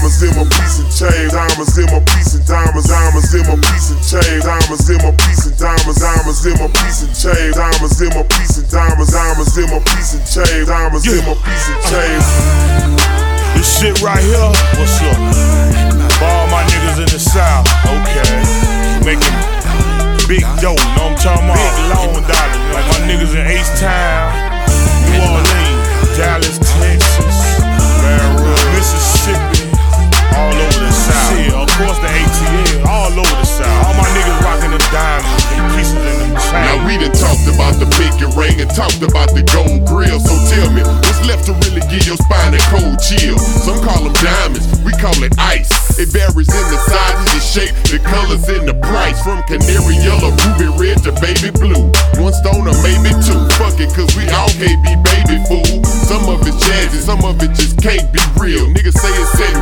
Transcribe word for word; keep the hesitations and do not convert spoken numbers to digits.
diamonds in my piece and chain, diamonds in my piece and diamonds, diamonds in my piece and chain, diamonds in my piece and diamonds, diamonds in my piece and chain, diamonds in my piece and diamonds, diamonds in my piece and chain, diamonds in my piece and chain. This shit right here, what's up? For all my niggas in the South, okay. Making big dough, know what I'm talking about? Big long dollars, like my niggas in H-Town, New Orleans, Dallas, Texas, Baton Rouge, Mississippi, all over the South. Shit, of course the A T L, all over the South. All my niggas rocking the diamonds, they pieces in them chains. Now we done talked about the pinky ring and talked about the gold grill. So tell me, what's left to really give your spine a cold chill? Some call them diamonds, we call it ice. It varies in the size, the shape, the colors, and the price. From canary yellow, ruby red to baby blue. One stone or maybe two. Fuck it, cause we all can't be baby fool. Some of it's jazzy, some of it just can't be real. Niggas say it's set in